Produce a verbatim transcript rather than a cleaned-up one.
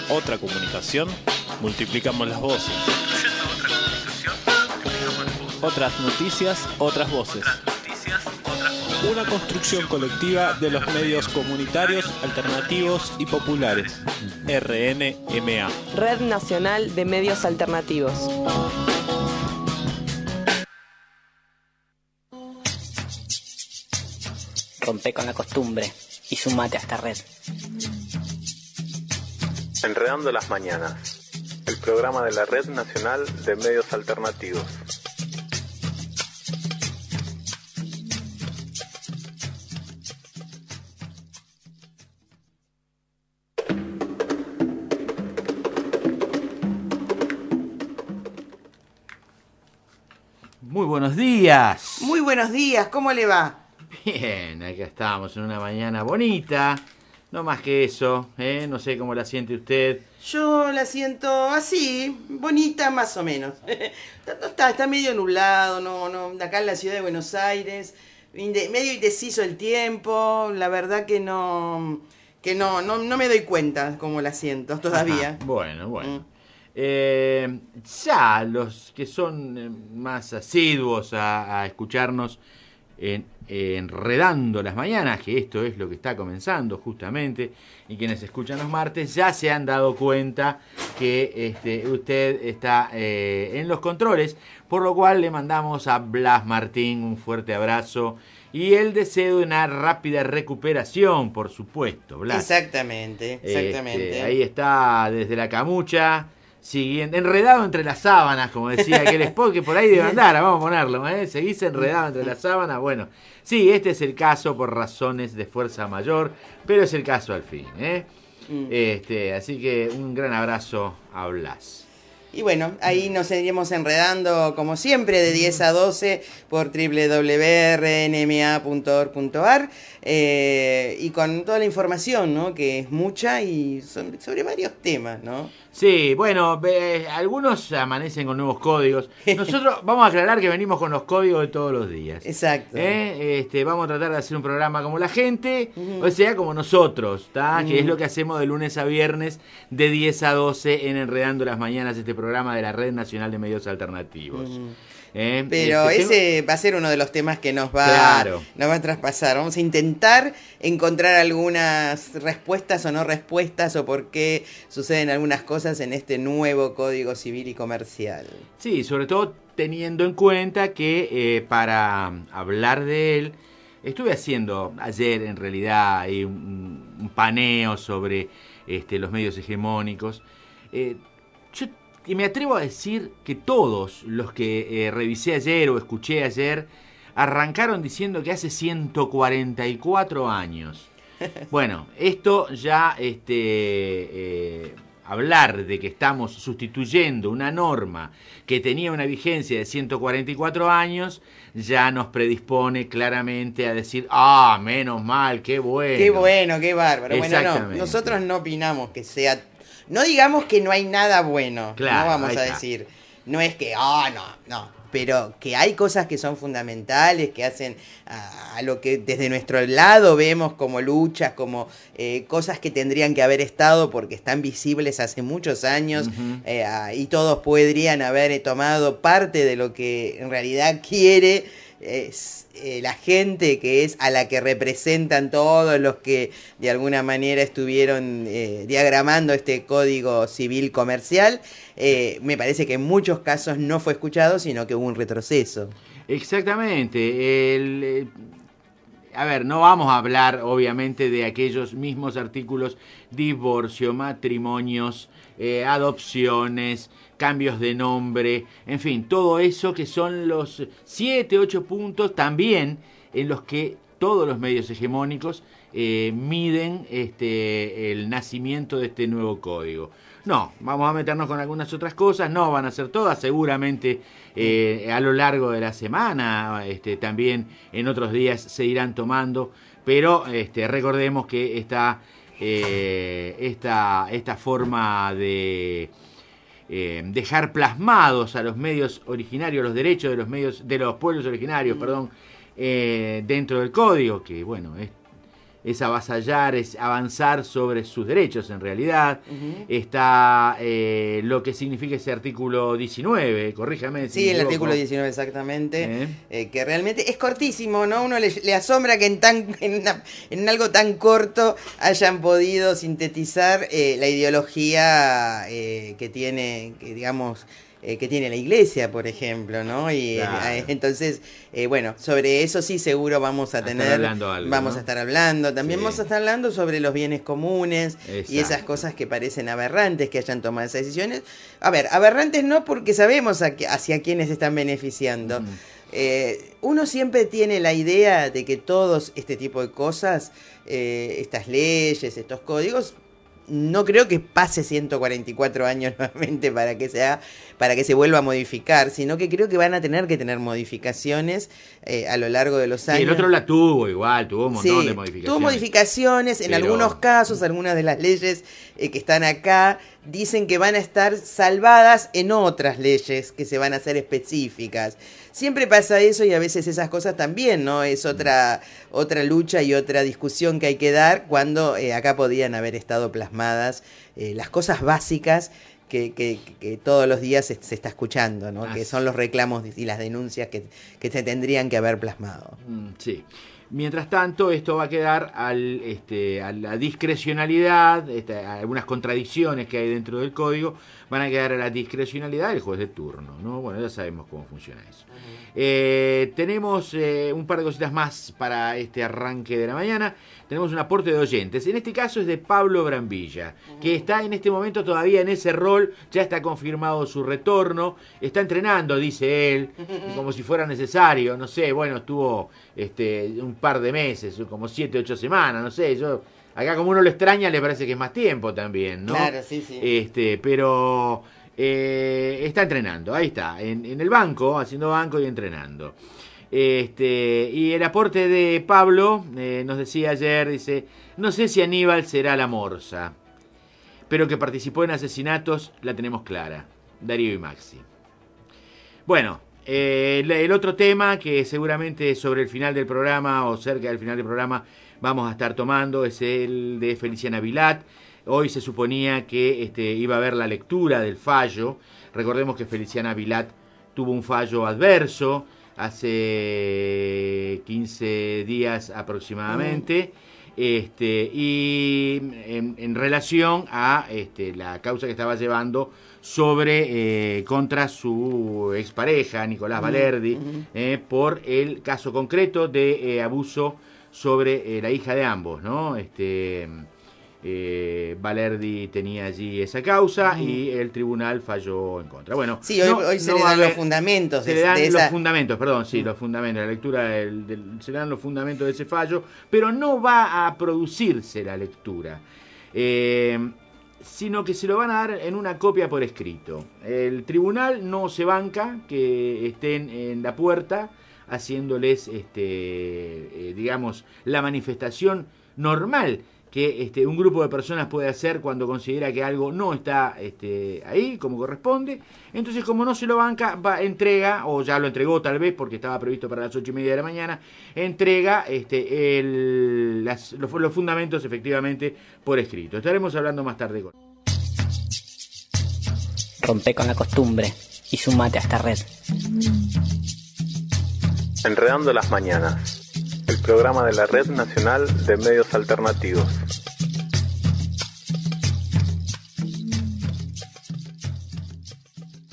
otra comunicación, multiplicamos las voces. Otras noticias, otras voces. Una construcción colectiva de los medios comunitarios, alternativos y populares. R N M A. Red Nacional de Medios Alternativos. Rompe con la costumbre y sumate a esta red. Enredando las Mañanas, el programa de la Red Nacional de Medios Alternativos. Muy buenos días. Muy buenos días, ¿cómo le va? Bien, acá estamos en una mañana bonita. No más que eso, ¿eh? No sé cómo la siente usted. Yo la siento así, bonita más o menos. No está, está medio nublado, no, no, acá en la ciudad de Buenos Aires, inde, medio indeciso el tiempo, la verdad que no, que no, no, no me doy cuenta cómo la siento todavía. Ajá, bueno, bueno. Mm. Eh, ya los que son eh, más asiduos a, a escucharnos en, enredando las mañanas, que esto es lo que está comenzando justamente, y quienes escuchan los martes ya se han dado cuenta que este, usted está eh, en los controles, por lo cual le mandamos a Blas Martín un fuerte abrazo y el deseo de una rápida recuperación, por supuesto, Blas. Exactamente, exactamente. Este, ahí está desde la camucha, siguiendo, enredado entre las sábanas, como decía aquel spot, que por ahí debe andar, vamos a ponerlo, ¿eh? Seguís enredado entre las sábanas, bueno, sí, este es el caso por razones de fuerza mayor, pero es el caso al fin, ¿eh? Mm. Este, así que un gran abrazo a Blas. Y bueno, ahí nos seguiremos enredando como siempre de diez a doce por doble u doble u doble u punto r n m a punto org punto a r eh, y con toda la información, ¿no? Que es mucha y son, sobre varios temas, ¿no? Sí, bueno, eh, algunos amanecen con nuevos códigos. Nosotros vamos a aclarar que venimos con los códigos de todos los días. Exacto. ¿Eh? Este, vamos a tratar de hacer un programa como la gente, uh-huh. O sea, como nosotros, ¿tá? Uh-huh. Que es lo que hacemos de lunes a viernes, de diez a doce en Enredando las Mañanas, este programa de la Red Nacional de Medios Alternativos. Uh-huh. ¿Eh? Pero este, ese tengo... va a ser uno de los temas que nos va, claro. nos va a traspasar. Vamos a intentar encontrar algunas respuestas o no respuestas o por qué suceden algunas cosas en este nuevo Código Civil y Comercial. Sí, sobre todo teniendo en cuenta que eh, para hablar de él, estuve haciendo ayer en realidad eh, un, un paneo sobre este, los medios hegemónicos. Eh, yo Y me atrevo a decir que todos los que eh, revisé ayer o escuché ayer arrancaron diciendo que hace ciento cuarenta y cuatro años. Bueno, esto ya, este, eh, hablar de que estamos sustituyendo una norma que tenía una vigencia de ciento cuarenta y cuatro años, ya nos predispone claramente a decir, ah, menos mal, qué bueno. Qué bueno, qué bárbaro. Bueno, no, nosotros no opinamos que sea... No digamos que no hay nada bueno, claro, no vamos a decir. No es que, ah, oh, no, no. Pero que hay cosas que son fundamentales, que hacen a, a lo que desde nuestro lado vemos como luchas, como eh, cosas que tendrían que haber estado porque están visibles hace muchos años, uh-huh. eh, y todos podrían haber tomado parte de lo que en realidad quiere es eh, la gente, que es a la que representan todos los que de alguna manera estuvieron eh, diagramando este Código Civil Comercial. Eh, me parece que en muchos casos no fue escuchado, sino que hubo un retroceso. Exactamente. El, el, a ver, no vamos a hablar obviamente de aquellos mismos artículos: divorcio, matrimonios, eh, adopciones, cambios de nombre, en fin, todo eso que son los siete, ocho puntos también en los que todos los medios hegemónicos eh, miden este, el nacimiento de este nuevo código. No, vamos a meternos con algunas otras cosas, no van a ser todas, seguramente eh, a lo largo de la semana, este, también en otros días se irán tomando, pero este, recordemos que esta, eh, esta, esta forma de eh, dejar plasmados a los medios originarios, los derechos de los medios de los pueblos originarios, mm. perdón, eh, dentro del código, que bueno, es es avasallar, es avanzar sobre sus derechos en realidad. Uh-huh. Está eh, lo que significa ese artículo diecinueve, corríjame. Si sí, el artículo diecinueve exactamente, ¿Eh? Eh, que realmente es cortísimo, ¿no? Uno le, le asombra que en, tan, en, una, en algo tan corto hayan podido sintetizar eh, la ideología eh, que tiene, que digamos... Eh, que tiene la iglesia, por ejemplo, ¿no? Y claro. eh, entonces, eh, bueno, sobre eso sí seguro vamos a, a tener, algo, vamos ¿no? a estar hablando. También sí. vamos a estar hablando sobre los bienes comunes. Exacto. Y esas cosas que parecen aberrantes que hayan tomado esas decisiones. A ver, aberrantes no porque sabemos a, hacia quiénes están beneficiando. Mm. Eh, uno siempre tiene la idea de que todos este tipo de cosas, eh, estas leyes, estos códigos, no creo que pase ciento cuarenta y cuatro años nuevamente para que sea, para que se vuelva a modificar, sino que creo que van a tener que tener modificaciones eh, a lo largo de los años. Sí, el otro la tuvo igual, tuvo un montón sí, de modificaciones. Tuvo modificaciones, en Pero... algunos casos, algunas de las leyes eh, que están acá dicen que van a estar salvadas en otras leyes que se van a hacer específicas. Siempre pasa eso y a veces esas cosas también, ¿no? Es otra, otra lucha y otra discusión que hay que dar cuando eh, acá podían haber estado plasmadas eh, las cosas básicas que, que, que todos los días se, se está escuchando, ¿no? Ah, que son los reclamos y las denuncias que, que se tendrían que haber plasmado. Mm, sí. Mientras tanto, esto va a quedar al, este, a la discrecionalidad, este, a algunas contradicciones que hay dentro del código, van a quedar a la discrecionalidad del juez de turno, ¿no? Bueno, ya sabemos cómo funciona eso. Uh-huh. Eh, tenemos eh, un par de cositas más para este arranque de la mañana. Tenemos un aporte de oyentes. En este caso es de Pablo Brambilla, uh-huh. que está en este momento todavía en ese rol, ya está confirmado su retorno, está entrenando, dice él, uh-huh. como si fuera necesario, no sé, bueno, estuvo este, un par de meses, como siete, ocho semanas, no sé, yo... Acá como uno lo extraña le parece que es más tiempo también, ¿no? Claro, sí, sí. Este, pero eh, está entrenando, ahí está, en, en el banco, haciendo banco y entrenando. Este, y el aporte de Pablo eh, nos decía ayer, dice, no sé si Aníbal será la morsa, pero que participó en asesinatos la tenemos clara, Darío y Maxi. Bueno, eh, el, el otro tema que seguramente sobre el final del programa o cerca del final del programa vamos a estar tomando es el de Feliciana Vilat. Hoy se suponía que este, iba a haber la lectura del fallo. Recordemos que Feliciana Vilat tuvo un fallo adverso hace quince días aproximadamente, uh-huh. este, y en, en relación a este, la causa que estaba llevando sobre eh, contra su expareja, Nicolás uh-huh. Valerdi, uh-huh. eh, por el caso concreto de eh, abuso sobre eh, la hija de ambos, ¿no? Este, eh, Valerdi tenía allí esa causa uh-huh. y el tribunal falló en contra. Bueno, sí, hoy, no, hoy se no le dan los fundamentos. Se de, le dan de los esa... fundamentos, perdón, sí, uh-huh. los fundamentos, la lectura del, del, se le dan los fundamentos de ese fallo, pero no va a producirse la lectura, eh, sino que se lo van a dar en una copia por escrito. El tribunal no se banca que estén en la puerta haciéndoles, este, eh, digamos, la manifestación normal que este, un grupo de personas puede hacer cuando considera que algo no está este, ahí como corresponde. Entonces, como no se lo banca, va, entrega, o ya lo entregó tal vez porque estaba previsto para las ocho y media de la mañana, entrega este, el, las, los, los fundamentos efectivamente por escrito. Estaremos hablando más tarde con... Rompe con la costumbre y sumate a esta red. Enredando las mañanas, el programa de la Red Nacional de Medios Alternativos.